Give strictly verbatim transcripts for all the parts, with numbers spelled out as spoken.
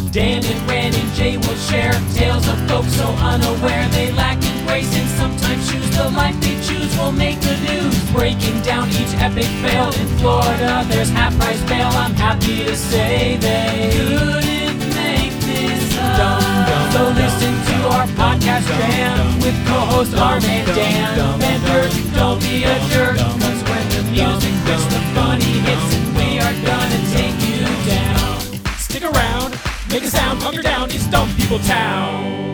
Dan and Ran and Jay will share tales of folks so unaware they lack in grace and sometimes choose the life they choose will make the news. Breaking down each epic fail in Florida, there's half price bail. I'm happy to say they couldn't make this up. So listen to our podcast jam with co-host Arm and Dan. Bender, don't be a jerk, cause when the music hits, the funny hits, and we are gonna take you down. Stick around, make a sound, hunker down, it's Dumb People Town.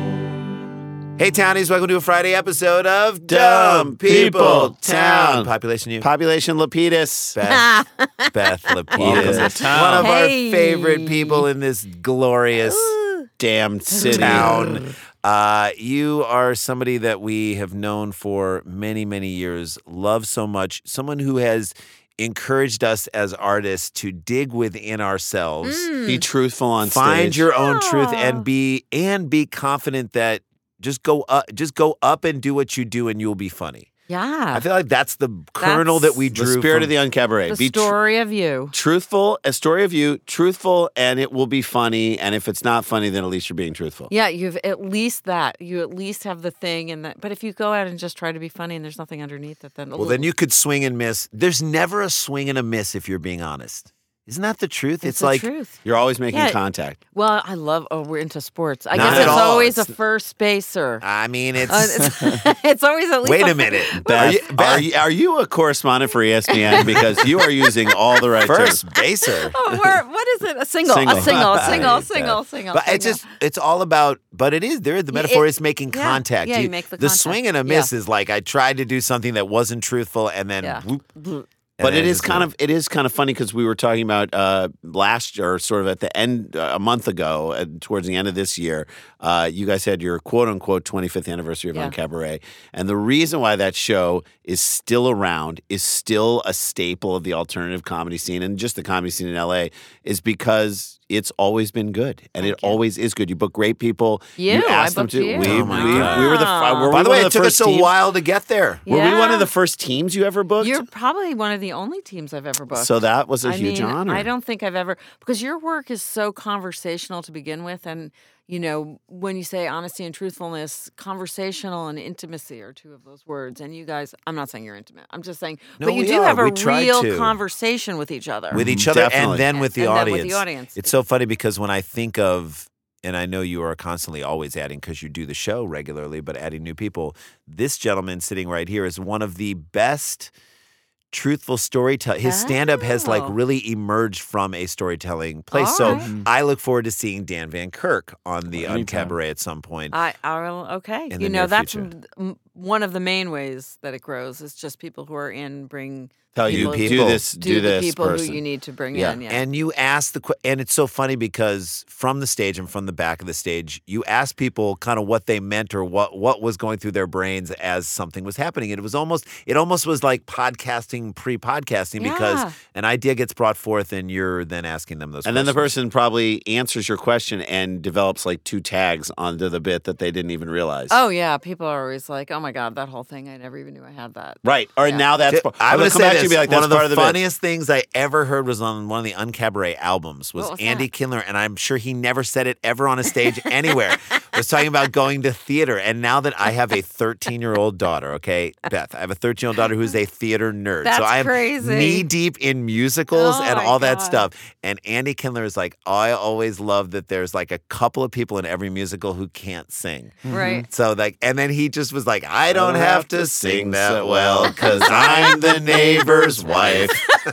Hey, Townies, welcome to a Friday episode of Dumb People Town. Population you. Population Lapidus. Beth, Beth Lapidus. One of Hey. our favorite people in this glorious Ooh. Damn city. town. Uh, you are somebody that we have known for many, many years, love so much, someone who has encouraged us as artists to dig within ourselves, Mm. Be truthful on find stage. your own truth, Aw. and be and be confident that just go up, just go up and do what you do, and you'll be funny. Yeah. I feel like that's the kernel that we the drew. spirit from, of the uncabaret. the Be tr- story of you. truthful, a story of you, truthful, and it will be funny. And if it's not funny, then at least you're being truthful. Yeah, you've at least that. You at least have the thing and that. But if you go out and just try to be funny and there's nothing underneath it, then Well, then you could swing and miss. There's never a swing and a miss if you're being honest. Isn't that the truth? It's, It's, the like truth. You're always making Yeah. contact. Well, I love. Oh, we're into sports. I Not guess at it's all. always It's- a first baser. I mean, it's. Uh, it's, it's always at least. Wait a minute, Beth, Are you- are, Beth, you, are you a correspondent for E S P N? Because you are using all the right first terms. baser. Oh, we're, what is it? A single. Single. A single. A Right, single. Beth. Single. Single. But it's single. just, it's all about, but it is, there, the Yeah, metaphor it- is making yeah, contact. yeah, you make the contact. swing and a miss is like, I tried to do something that wasn't truthful and then Yeah. whoop. and But then it is just kind went. of it is kind of funny because we were talking about uh, last or sort of at the end uh, a month ago, uh, towards the end of this year. Uh, you guys had your quote unquote twenty-fifth anniversary of Yeah. Uncabaret, and the reason why that show is still around, is still a staple of the alternative comedy scene and just the comedy scene in L A, is because it's always been good, and Thank it you. always is good. You book great people. You, I asked them booked to. you. We, Oh my we, God. we were the. fi- Were By we the one way, of it took first us a teams? while to get there. Were we one Yeah. of the first teams you ever booked? You're probably one of the only teams I've ever booked. So that was a I huge mean, honor. I don't think I've ever, because your work is so conversational to begin with. And, you know, when you say honesty and truthfulness, conversational and intimacy are two of those words. And you guys, I'm not saying you're intimate. I'm just saying, No, but you we do are. have a We try real to. conversation with each other. With each Mhm, other definitely. and then with the And then audience. with the audience. It's so funny because when I think of, and I know you are constantly always adding because you do the show regularly, but adding new people, this gentleman sitting right here is one of the best truthful storytelling. His stand-up has like Oh. really emerged from a storytelling place. All so right. I look forward to seeing Dan Van Kirk on the Anytime. Uncabaret at some point. I, I will, okay. In the You know, near that's future. m- m- one of the main ways that it grows is just people who are in bring Tell you, people do who- this, do, do, the this people person. who you need to bring Yeah. in. Yeah. And you ask the que- and it's so funny because from the stage and from the back of the stage, you ask people kind of what they meant or what what was going through their brains as something was happening. And it was almost it almost was like podcasting pre-podcasting Yeah. because an idea gets brought forth and you're then asking them those And then the questions. person probably answers your question and develops like two tags onto the bit that they didn't even realize. Oh yeah, people are always like, "Oh my god, that whole thing! I never even knew I had that." right. Or Yeah. now that's. Th- part- I'm they'll going to come say back to this. you and be like, one that's of the part of the bit. funniest things I ever heard was on one of the Uncabaret albums was What was Andy that? Kindler, and I'm sure he never said it ever on a stage anywhere. Was talking about going to theater, and now that I have a thirteen-year-old daughter, okay, Beth, I have a thirteen-year-old daughter who's a theater nerd, That's so I am crazy. knee deep in musicals Oh and my all that God. stuff. And Andy Kindler is like, I always love that there's like a couple of people in every musical who can't sing. Right. So like, and then he just was like, I don't have to sing that well because I'm I'm the neighbor's wife.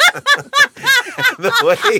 The way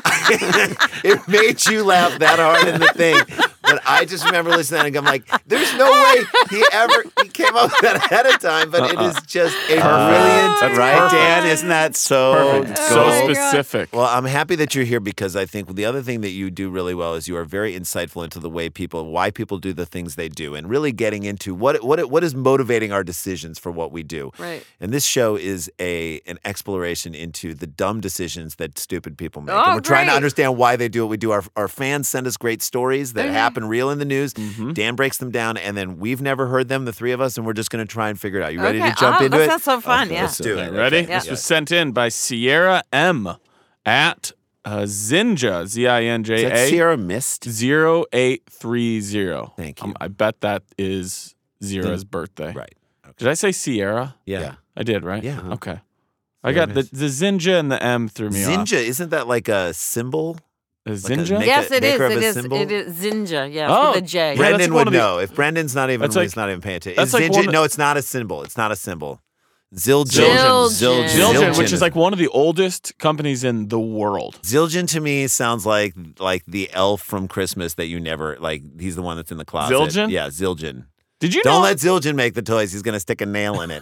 it made you laugh that hard in the thing. But I just remember listening and I'm like, there's no way he ever he came up with that ahead of time, but it is just a brilliant, That's right, right, Dan? Dan. Isn't that so Perfect. Oh So my God. specific. Well, I'm happy that you're here because I think the other thing that you do really well is you are very insightful into the way people, why people do the things they do, and really getting into what what what is motivating our decisions for what we do. Right. And this show is a an exploration into the dumb decisions that stupid people make. Oh, and we're trying to great. understand why they do what we do. Our our fans send us great stories that Okay. happen real in the news. Mm-hmm. Dan breaks them down, and then we've never heard them, the three of us, and we're just going to try and figure it out. You ready Okay. to jump oh, into that it? sounds so fun. Okay, yeah. let's do it. Okay, ready? Yeah. This was sent in by Sierra M at uh, Zinja, Z I N J Is A. that Sierra Mist? zero eight three zero. Thank Um, you. I bet that is Zira's birthday. Right. Did I say Sierra? Yeah. Yeah. I did, right? Yeah. Okay. I got the, the Zinja and the M threw me off. Zinja, isn't that like a symbol? A Like a Zinja? make- Yes, it is. maker of It a is. symbol? It is Zinja. Yes, Oh, with a J. Yeah, Brendan that's would one of the- know. If Brendan's not even, That's like- he's not even paying attention. that's Is like Zinja, one of- no, it's not a symbol. It's not a symbol. Zildjian. Zildjian. Zildjian, Zildjian which is like one of the oldest companies in the world. Zildjian to me sounds like like the elf from Christmas that you never like. He's the one that's in the closet. Zildjian? Yeah, Zildjian. Did you Don't know? let Zildjian make the toys. He's gonna stick a nail in it.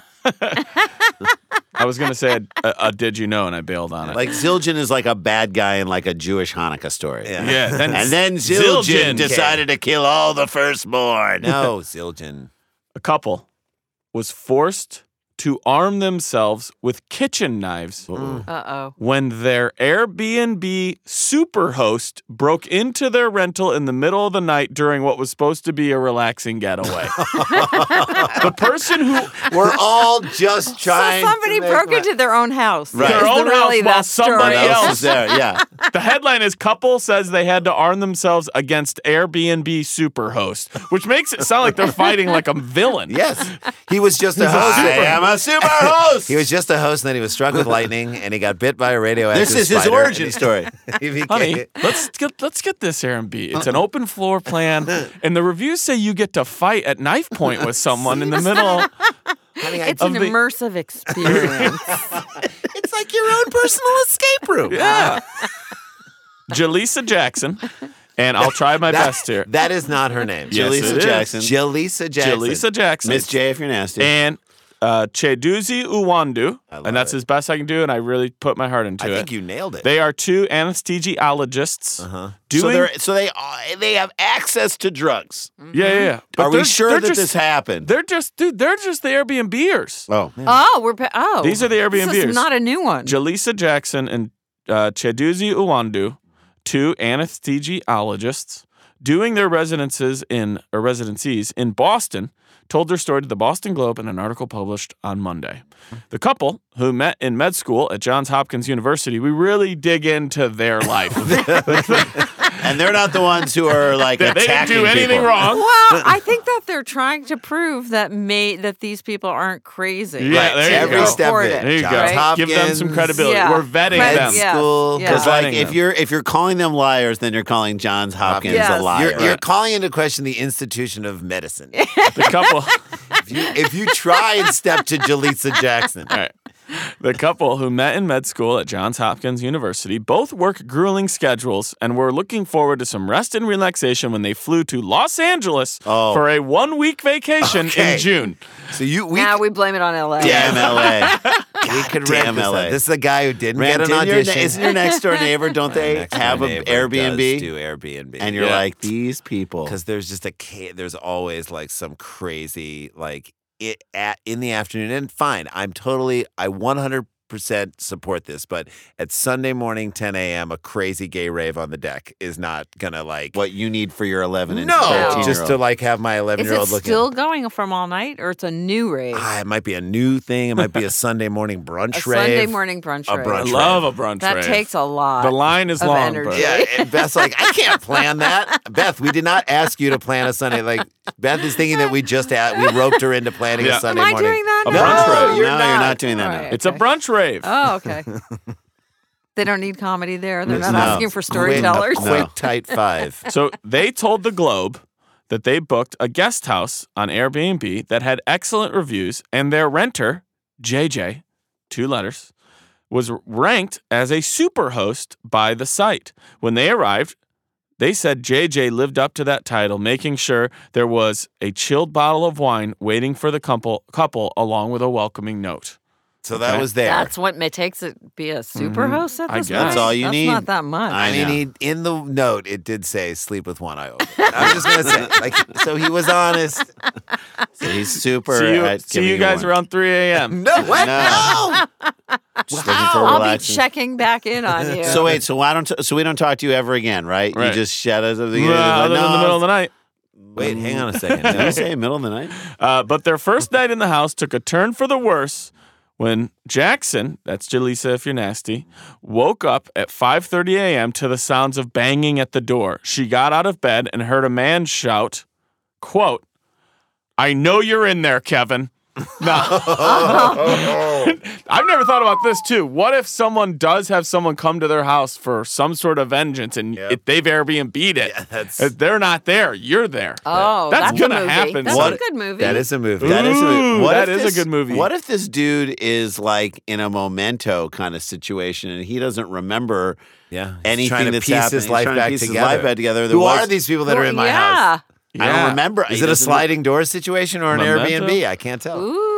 I was going to say a, a, a did you know, and I bailed on it. Like Zildjian is like a bad guy in like a Jewish Hanukkah story. Yeah. yeah, then And then Zildjian, Zildjian decided to kill all the firstborn. No, Zildjian. a couple was forced to arm themselves with kitchen knives Uh-oh. when their Airbnb superhost broke into their rental in the middle of the night during what was supposed to be a relaxing getaway. The person who We're all just trying. So somebody to make broke my- into their own house. Right. Is Their own the- really house while that story. somebody What else else- is there? Yeah. the headline is couple says they had to arm themselves against Airbnb superhost, which makes it sound like they're fighting like a villain. Yes, he was just a host. I am a super host. He was just a host, and then he was struck with lightning, and he got bit by a radioactive This is his spider, origin and he- story. he became- Honey, let's get let's get this Airbnb. It's an open floor plan, and the reviews say you get to fight at knife point with someone in the middle. honey, I- It's an Of the- immersive experience. it's like your own personal escape room. Yeah, Jaleesa Jackson, and I'll try my That- best here. That is not her name. Yes, Jaleesa it is. Jackson. Jaleesa Jackson. Jaleesa Jackson, Miss J if you're nasty. and uh, Cheduzi Uwandu, I love and that's it. as best I can do, and I really put my heart into I it. think you nailed it. They are two anesthesiologists Uh-huh. doing. so they're so they uh, they have access to drugs. yeah, yeah, yeah. But Are we they're- sure they're that just, this happened? They're just, dude. They're just the Airbnbers. Oh, Oh, we're pa- oh. These are the This Airbnbers. is not a new one. Jaleesa Jackson and uh, Cheduzi Uwandu, two anesthesiologists, doing their residences in or residencies in Boston, told their story to the Boston Globe in an article published on Monday. The couple, who met in med school at Johns Hopkins University, we really dig into their life. and they're not the ones who are like they didn't attacking do anything people. wrong. Well, I think that they're trying to prove that may that these people aren't crazy. Yeah, there you Every go. step of Report it. it. There you Johns go. Right? Give them some Hopkins, credibility. Yeah. We're vetting Med them. yeah. school. Yeah. Because like Vetting if them. you're if you're calling them liars, then you're calling Johns Hopkins Yes. a liar. You're, you're calling into question the institution of medicine. The couple. if, you, if you try and step to Jaleesa Jackson. All right. The couple who met in med school at Johns Hopkins University both work grueling schedules and were looking forward to some rest and relaxation when they flew to Los Angeles Oh. for a one-week vacation Okay. in June. So you we Now we blame it on L A. Damn L A. we could damn rent this. L A. out. This is a guy who didn't Rand, get an didn't your, audition. isn't your next door neighbor? Don't they Next door have an neighbor Airbnb? does do Airbnb. And you're Yeah. like these people. because there's just a ca- there's always like some crazy like it at in the afternoon, and fine, I'm totally I one hundred percent support this, but at Sunday morning ten a.m. a crazy gay rave on the deck is not gonna like What you need for your eleven and no thirteen just year to old. like have my eleven Is year it old looking. still going from all night, or it's a new rave? Ah, it might be a new thing. It might be a Sunday morning brunch a rave. Sunday morning brunch A rave. I brunch love a brunch That rave. takes a lot. The line is of long, energy. but Yeah, and Beth's like, I can't plan that. Beth, we did not ask you to plan a Sunday. Like, Beth is thinking that we just had, we roped her into planning Yeah. a Am Sunday Am I morning. doing that A now? brunch No, rave. you're no, not. you're not doing that. All now. right. it's a brunch rave. Oh, okay. They don't need comedy there. They're not No. asking for Quick- storytellers. A quick, tight five. So they told the Globe that they booked a guest house on Airbnb that had excellent reviews, and their renter, J J, two letters, was ranked as a superhost by the site. When they arrived, they said J J lived up to that title, making sure there was a chilled bottle of wine waiting for the couple, couple along with a welcoming note. So that Okay. was there. That's what ma- takes it be a super host at I this guess. point? That's all you That's need. not that much. I I mean, know. he, in the note, it did say sleep with one eye open. I'm just going to say, like, so he was honest. So he's super. See you, at see giving you guys one. around three a.m. No, what? No. No. Just looking for I'll be relaxing. checking back in on you. So wait, so why don't so we don't talk to you ever again, right? Right. You just shed us at the Uh, other than the middle of the night. Wait, hang on a second. Did No. you say middle of the night? Uh, but their first night in the house took a turn for the worse when Jackson, that's Jaleesa if you're nasty, woke up at five thirty a.m. to the sounds of banging at the door. She got out of bed and heard a man shout, quote, "I know you're in there, Kevin." Now, I've never thought about this too. What if someone does have someone come to their house for some sort of vengeance, and Yep. if they've Airbnb'd it, Yeah, that's- if they're not there, you're there. Oh, that's, that's, a gonna movie. happen. That's What- a good movie. That is a movie. That is a movie. Ooh, What that if is a this- good movie. What if this dude is like in a Memento kind of situation and he doesn't remember Yeah. He's anything trying to that's piece happening? his He's life trying to back piece his together. life back together. There Who was- are these people that are Well, in my yeah. house? I Yeah. don't remember. He Is it a doesn't- sliding door situation or an Memento? Airbnb? I can't tell. Ooh.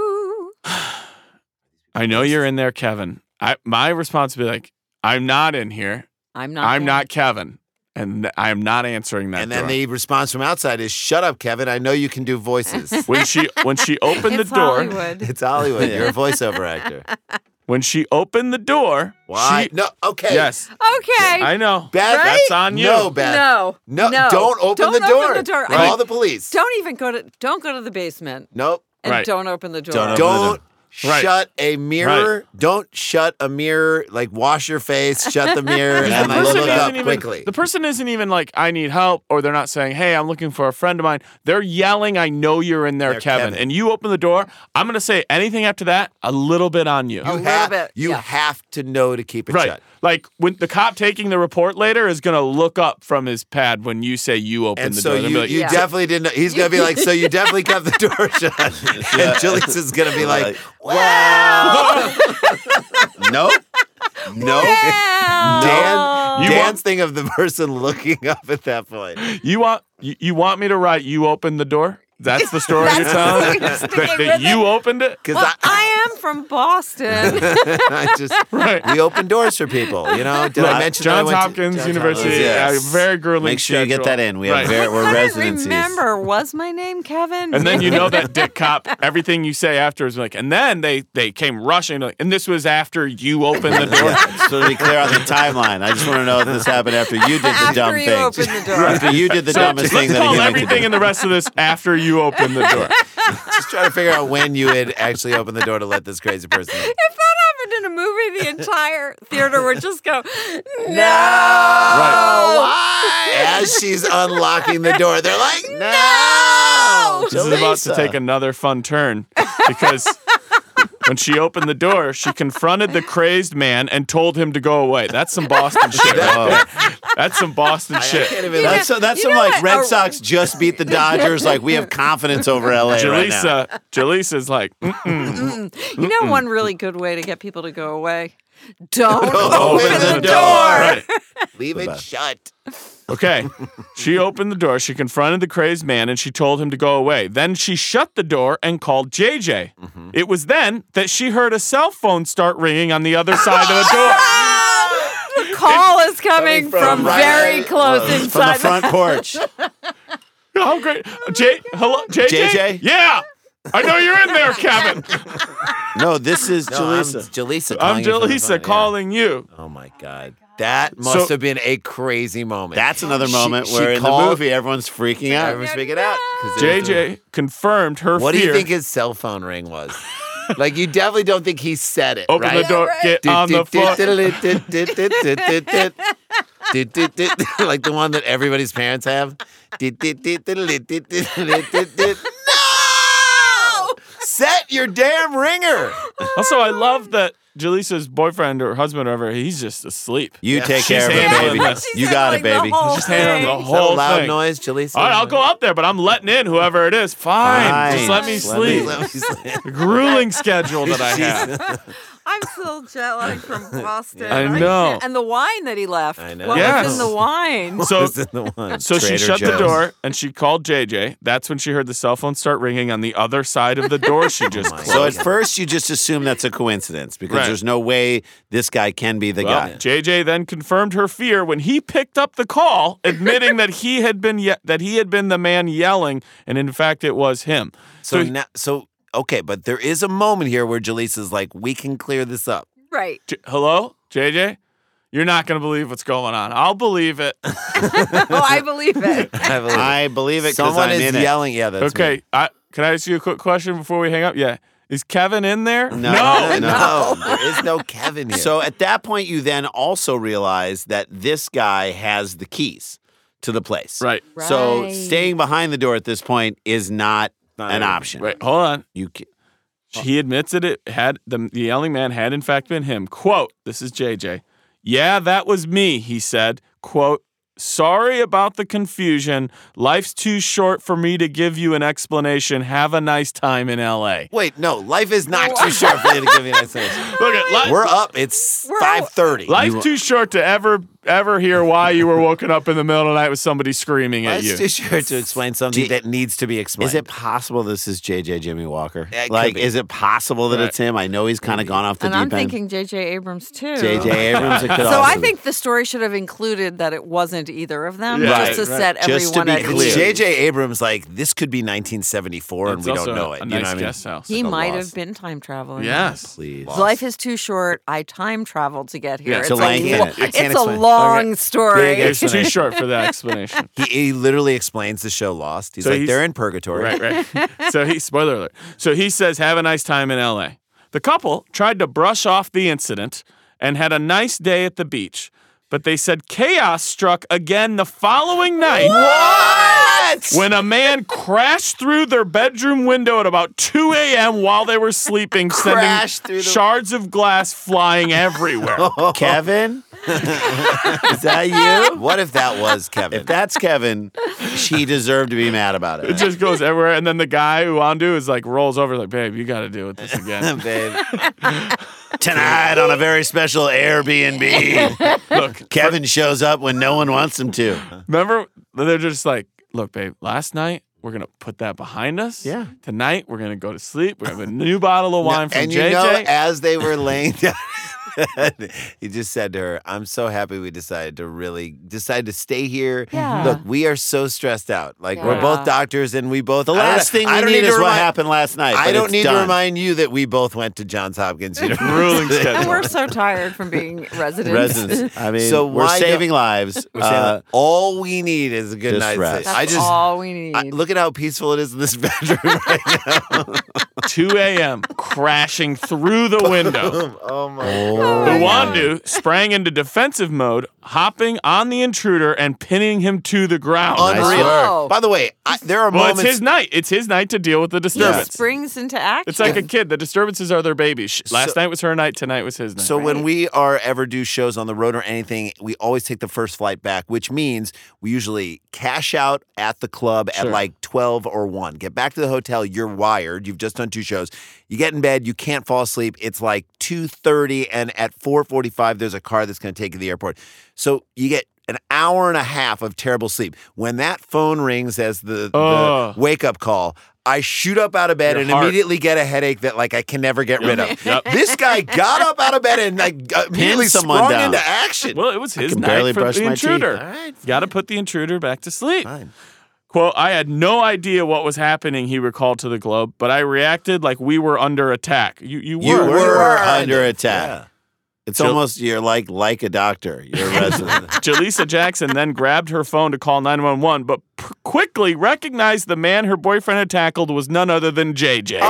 I know you're in there, Kevin. I my response would be like, I'm not in here. I'm not. I'm there. not Kevin. And I am not answering that And then door. the response from outside is, "Shut up, Kevin. I know you can do voices." when she when she opened It's the door, Hollywood. It's Hollywood. You're a voiceover actor. when she opened the door, Why? she No. Okay. yes, Okay. I know. Beth, Right? That's on you. No, Beth. No. No. No. Don't open Don't the open door. the door. Call Right. the police. Don't even go to. Don't go to the basement. Nope. And Right. don't open the door. Don't open- Don't Right. shut a mirror. Don't shut a mirror. Like wash your face. Shut the mirror Yeah, and the like person look isn't up even, quickly. The person isn't even like, I need help, or they're not saying, hey, I'm looking for a friend of mine. They're yelling, I know you're in there, They're Kevin. Kevin. And you open the door. I'm going to say anything after that, a little bit on you. You, A little have, bit, you yeah. have to know to keep it Right. shut. Like when the cop taking the report later is going to look up from his pad when you say you open And the so door. They'll you, be like, you Yeah. definitely didn't know. He's going to be like, so you definitely kept the door shut. And Jaleesa's going to be like, Well. Nope. no. well. Dan, You Dan's want- thing of the person looking up at that point. you want you, you want me to write you opened the door? That's the story you're That's telling? you're that sticking that with you it? opened it? Because Well, I, I am from Boston. I just, Right. we open doors for people. You know, did Look, I mention that I Johns went to- Hopkins Johns University, Hopkins, yes. a very grueling Make sure you get schedule. that in. We have Right. very, we're I couldn't residencies. remember. Was my name Kevin? And then you know that dick cop, everything you say after is like, and then they they came rushing, like, and this was after you opened the door. Yeah, so to be clear on the timeline, I just want to know if this happened after you did the After dumb you thing. opened the door. After you did the So dumbest let's thing that a call human could everything do. in the rest of this after you open the door. Just trying to figure out when you had actually opened the door to let this crazy person in. If that happened in a movie, the entire theater would just go, no. Right. As she's unlocking the door, they're like, no! This is about to take another fun turn because when she opened the door, she confronted the crazed man and told him to go away. That's some Boston shit right there. That's some Boston I shit. can't even. That's so, that's You some know like what? Red A- Sox just beat the Dodgers. Like we have confidence over L A right now. Jaleesa, Jaleesa's like, mm-mm. You know one really good way to get people to go away? Don't Open open the the door. door. Right. Leave it best. shut. Okay. She opened the door. She confronted the crazed man and she told him to go away. Then she shut the door and called J J. Mm-hmm. It was then that she heard a cell phone start ringing on the other side of the door. The call is coming, Coming from from, right- very close From the inside front porch. Oh, great. J, hello, J J? J J? Yeah. I know you're in there, Kevin. No, this is No, I'm Jaleesa. Jaleesa. I'm calling you from the Jaleesa phone, yeah. calling you. Oh my God. That must So- have been a crazy moment. That's another She- moment she where in called- the movie everyone's freaking out. Everyone's freaking out. 'cause J it was the- J confirmed her What do fear. you think his cell phone ring was? Like, you definitely don't think he said it, Open right? the door, right. get on the floor. Like the one that everybody's parents have. No! Set your damn ringer. Also, I love that Jaleesa's boyfriend or husband or whatever, he's just asleep. You Yeah. take She's care of it, handling baby. this. You got it, baby. Just handling the Is that a whole loud thing. noise, Jaleesa? All right, I'll go out there, but I'm letting in whoever it is. Fine. Fine. Just let me Just let sleep. me- Let me sleep. The grueling schedule that I have. I'm still jet lagged from Boston. I know. can't- And the wine that he left. I know. What Yes. was in the wine? So, What's in the one? so she Trader shut the Joe's. door and she called J J. That's when she heard the cell phone start ringing on the other side of the door she just my closed. So at first you just assume that's a coincidence because Right. there's no way this guy can be the Well, guy. J J then confirmed her fear when he picked up the call, admitting that he had been ye- that he had been the man yelling, and in fact it was him. So, So- now, so okay, but there is a moment here where Jaleesa's like, we can clear this up. Right. J- Hello, J J? You're not going to believe what's going on. I'll believe it. Oh, I believe it. I believe, I believe it because Someone I'm is in it. yelling. Yeah, that's okay, me. I, can I ask you a quick question before we hang up? Yeah. Is Kevin in there? No, no. no. There is no Kevin here. So at that point, you then also realize that this guy has the keys to the place. Right. So Right. staying behind the door at this point is not Not an everything. option. Wait, hold on. You ca- He admits that it had the, the yelling man had in fact been him. Quote, this is J J. Yeah, that was me, he said. Quote, sorry about the confusion. Life's too short for me to give you an explanation. Have a nice time in L A. Wait, no, life is not too short for you to give me an explanation. Look at li- We're up. It's We're five thirty. Life's too short to ever ever hear why you were woken up in the middle of the night with somebody screaming at you. Life's too short to explain something Do you- that needs to be explained. Is it possible this is J J Jimmy Walker? Yeah, it could like, be. is it possible that Right. it's him? I know he's kind of gone off the And deep I'm end. thinking J J Abrams too. J J Abrams. It could So also I be. think the story should have included that it wasn't either of them, Yeah. just to Right, right. set Just to everyone be at If clear. it's ease. J J Abrams, like, this could be nineteen seventy-four and It's we also don't know a, it. a you nice know what I mean? guest house. He Like a might loss. have been time traveling. Yes. Please. His life is too short. I time traveled to get here. Yeah, it's to a, lengthen lo- it. I can't it's a explain. long story. Big It's too explanation. short for that explanation. He, he literally explains the show Lost. He's So like, he's- they're in purgatory. Right, right. So he, spoiler alert. So he says, have a nice time in L A. The couple tried to brush off the incident and had a nice day at the beach, but they said chaos struck again the following night. What? When a man crashed through their bedroom window at about two a.m. while they were sleeping, Crashed sending through the- shards of glass flying everywhere. Kevin? Is that you? What if that was Kevin? If that's Kevin, she deserved to be mad about It it. just goes everywhere. And then the guy, Uwandu, is like, rolls over, like, babe, you got to deal with this again. Babe. Tonight on a very special Airbnb, Look, Kevin shows up when no one wants him to. remember, they're just like, look, babe, last night, we're going to put that behind us. Yeah. Tonight, we're going to go to sleep. We're going to have a new bottle of wine from and J J. you know, as they were laying down, he just said to her, I'm so happy we decided to really decide to stay here. Yeah. Look, we are so stressed out. Like, we're Yeah. both doctors and we both. The I don't- last thing I we don't need to is what remind- happened last night. I but don't it's need done. to remind you that we both went to Johns Hopkins University. Grueling schedule. And we're so tired from being residents. Residents. I mean, So we're why saving don't- lives. We're saying Uh, that all we need is a good just night's rest. sleep. That's I just all we need. I- look at how peaceful it is in this bedroom right now. two a.m. crashing through the window. Oh my The Wandu sprang into defensive mode, hopping on the intruder and pinning him to the ground. Nice Unreal. work. By the way, I, there are Well, moments. it's his night. It's his night to deal with the disturbance. springs into action. It's like a kid. The disturbances are their babies. Sh- Last So- night was her night. Tonight was his night. So when we are ever do shows on the road or anything, we always take the first flight back, which means we usually cash out at the club at Sure. like twelve or one. Get back to the hotel, you're wired, you've just done two shows. You get in bed, you can't fall asleep. It's like two thirty and at four forty-five there's a car that's going to take you to the airport. So you get an hour and a half of terrible sleep. When that phone rings as the, Ugh. the wake-up call, I shoot up out of bed Your and heart. immediately get a headache that like I can never get rid of. Yep. This guy got up out of bed and like uh, immediately someone sprung down. into action. Well, it was his can night barely for brush the my teeth. intruder. All right, Got to put the intruder back to sleep. fine. Quote, I had no idea what was happening, he recalled to the Globe, but I reacted like we were under attack. You, you were. You were, You were under under- attack. yeah. It's Jill- almost you're like like a doctor. You're a resident. Jaleesa Jackson then grabbed her phone to call nine one one, but p- quickly recognized the man her boyfriend had tackled was none other than J J.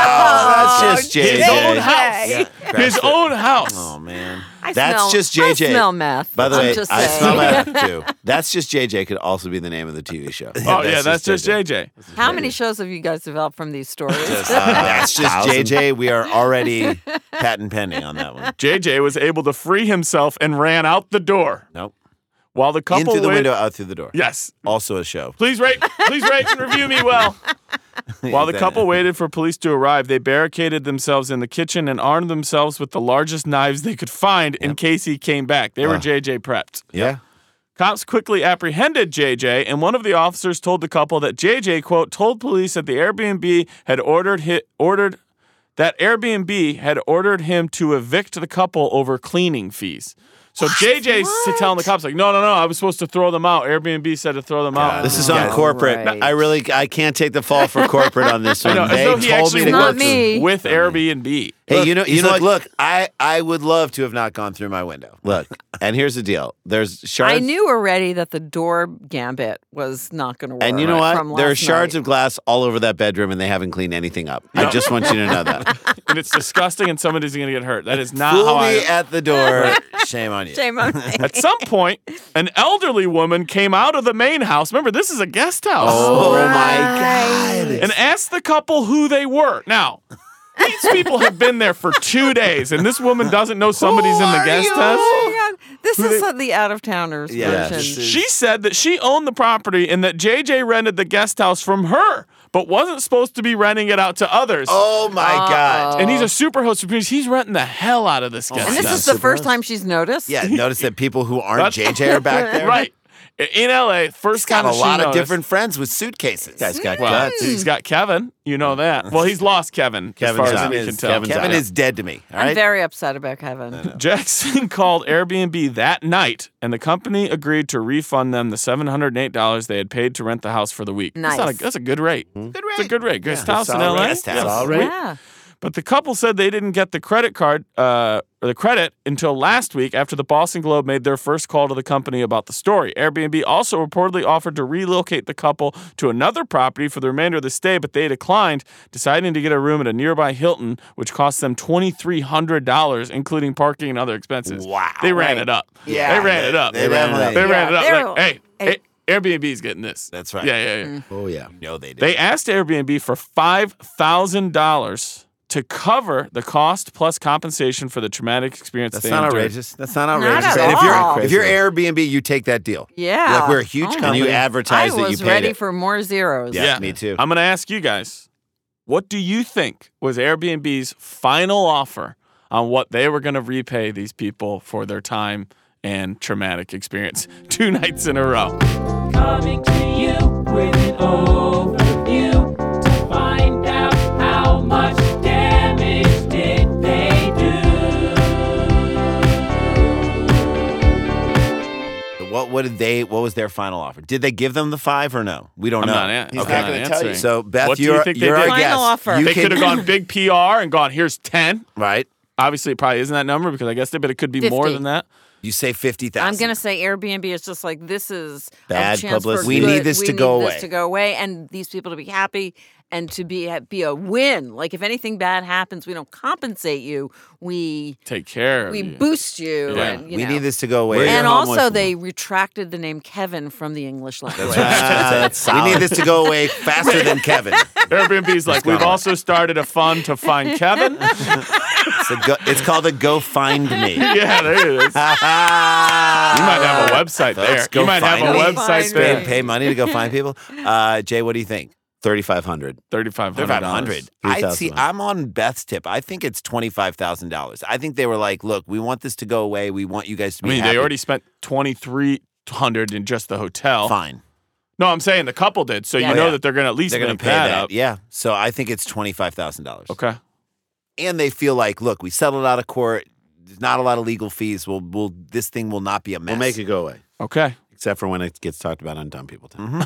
Oh, that's just J J. His own house. Yeah, His crashed it. own house. Oh man, I that's smell, just J J. I smell meth. By the I'm way, just I saying. smell that too. That's just J J. Could also be the name of the T V show. Oh, yeah, that's just J J. How many shows have you guys developed from these stories? Uh, that's just Thousand. J J. We are already patent pending on that one. J J was able to free himself and ran out the door Nope. while the couple In through the wait- window, out through the door. Yes. Also a show. Please rate, please rate and review me well. While the couple waited for police to arrive, they barricaded themselves in the kitchen and armed themselves with the largest knives they could find in case he came back. They were Uh. J J prepped. Yeah. Cops quickly apprehended J J, and one of the officers told the couple that J J, quote, told police that the Airbnb had ordered hit, ordered that Airbnb had ordered him to evict the couple over cleaning fees. So J J's What? telling the cops, like, no, no, no, I was supposed to throw them out. Airbnb said to throw them out. This is Oh, on corporate. right. I really I can't take the fall for corporate on this I one. know, as they though told he me actually to go Not works through. me. with Airbnb. Hey, you know, He's you know, like, what? look, I, I would love to have not gone through my window. Look, and here's the deal. There's shards. I knew already that the door gambit was not going to work. And you know from what? There are last shards night. of glass all over that bedroom, and they haven't cleaned anything up. I just want you to know that. And it's disgusting, and somebody's going to get hurt. That is not Fool how me I. at the door. Shame on you. Shame on me. At some point, an elderly woman came out of the main house. Remember, this is a guest house. Oh, Right. my God. And asked the couple who they were. Now, these people have been there for two days, and this woman doesn't know somebody's in the are guest you? house. Oh my God. This is uh, the out of towners Yeah, version. this is- She said that she owned the property and that J J rented the guest house from her, but wasn't supposed to be renting it out to others. Oh, my God. And he's a super host for peers. He's renting the hell out of this guest And this house. is the first time she's noticed. Yeah, notice that people who aren't J J are back there. Right. In L A, first He's got time a she lot of noticed- different friends with suitcases. Guy's got Well, guts. he's got Kevin. You know that. Well, he's lost Kevin, Kevin's as far as out. we Kevin, can is, tell. Kevin's Kevin out. is dead to me. All I'm right. very upset about Kevin. Jackson called Airbnb that night, and the company agreed to refund them the seven hundred eight dollars they had paid to rent the house for the week. That's, not a, Nice. that's a good rate. Good It's a good rate. Guest Yeah, house in solid L A. guest house. Yeah, Solid sweet. Yeah. But the couple said they didn't get the credit card uh, or the credit until last week after the Boston Globe made their first call to the company about the story. Airbnb also reportedly offered to relocate the couple to another property for the remainder of the stay, but they declined, deciding to get a room at a nearby Hilton, which cost them twenty-three hundred dollars, including parking and other expenses. Wow. They ran Right. it up. Yeah, they ran it up. they ran it up. They ran it up. Yeah, Like, they're- hey, hey, Airbnb's getting this. That's right. Yeah, yeah, yeah. Oh, yeah. No, they did. They asked Airbnb for five thousand dollars to cover the cost plus compensation for the traumatic experience That's they not endured. outrageous. That's not outrageous. at And if all. you're if you're Airbnb, you take that deal. Yeah. Like we're a huge Oh, And company. you I advertise that you was paid ready it. for more zeros. Yeah, me too. I'm going to ask you guys, what do you think was Airbnb's final offer on what they were going to repay these people for their time and traumatic experience two nights in a row? Coming to you with an overview to find out how much damage did they do. What what did they? What was their final offer? Did they give them the five or no? We don't I'm know. not, an- He's I'm not not gonna tell answering. you. So Beth, What do you you're think they you're did? our Final guest. offer. You They can- could have gone big P R and gone, here's ten. right. Obviously, it probably isn't that number because I guess they, but it could be more fifty. than that. You say fifty thousand. I'm gonna say Airbnb is just like this is Bad a chance for publicity. We good- need this we to need go this away. to go away, and these people to be happy and to be be a win. Like if anything bad happens, we don't compensate you. We Take care of we you. boost you. Yeah. And, you We know. need this to go away. Where's your And home away also, from they retracted the name Kevin from the English language. That's we solid. need this to go away faster than Kevin. Airbnb's like, we've also started a fund to find Kevin. It's, a go, it's called a Go Find Me. Yeah, there it is. You might have a website Folks, there. go You might have find a me. website Find there. me. Pay money to go find people. Uh, Jay, what do you think? thirty-five hundred. Thirty-five Thirty-five hundred. hundred. I see. three thousand. I'm on Beth's tip. I think it's twenty-five thousand dollars. I think they were like, "Look, we want this to go away. We want you guys to I be." mean, happy. they already spent twenty-three hundred in just the hotel. fine. No, I'm saying the couple did, so Yeah. you know Yeah. that they're going to at least They're going make to pay that, that. up. Yeah. So I think it's twenty-five thousand dollars. Okay. And they feel like, look, we settled out of court. There's not a lot of legal fees. We'll, we'll, this thing will not be a mess. We'll make it go away. Okay. Except for when it gets talked about on Dumb People Time.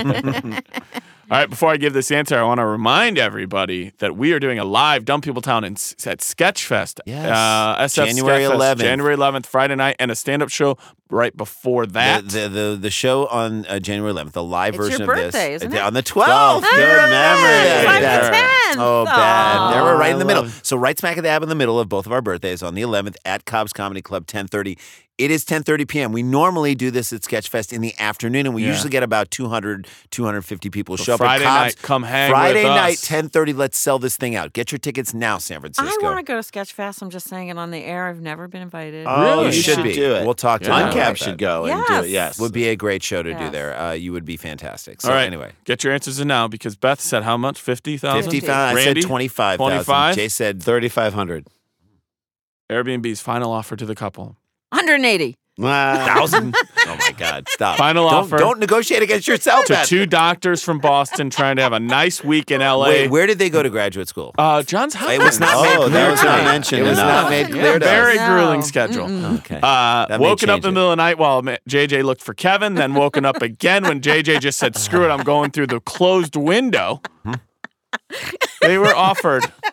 All right, before I give this answer, I want to remind everybody that we are doing a live Dumb People Town in, at Sketchfest. Yes. Uh, S F January Sketchfest, eleventh. January eleventh, Friday night, and a stand-up show right before that. The, the, the, the show on uh, January eleventh, the live It's your version birthday, of this. isn't uh, it? On the twelfth. Good memory. Five Bad. to ten. Oh, bad. There we're right in the I middle. love So right smack dab in the middle of both of our birthdays on the eleventh at Cobb's Comedy Club, ten thirty. It is ten thirty p.m. We normally do this at Sketchfest in the afternoon, and we Yeah. usually get about two hundred, two hundred fifty people So show up Friday at Cobb's. night, come hang Friday with us. night, ten thirty. Let's sell this thing out. Get your tickets now, San Francisco. I want to go to Sketchfest. I'm just saying it on the air. I've never been invited. Oh, You you should should be. do it. We'll talk to Yeah. them about Uncap that. should go and do it. Yes. Yes. Would be a great show to do Yes. there. Uh, you would be fantastic. So All right. anyway, Get your answers in now because Beth said how much? fifty thousand? fifty-five. I Randy? said twenty-five thousand. twenty-five? Jay said thirty-five hundred. Airbnb's final offer to the couple. one hundred eighty. Wow. thousand. Oh my God! Stop. Final don't, offer. Don't negotiate against yourself. To Beth. two doctors from Boston trying to have a nice week in L A. Wait, where did they go to graduate school? Uh, Johns It Hopkins. was not Oh, made that clear was to not me. mentioned It was enough. not made Yeah, clear to very us. No. grueling schedule. Okay. Uh, That may woken up in change the it. middle of the night while Ma- J J looked for Kevin, then woken up again when J J just said, screw it, I'm going through the closed window. They were offered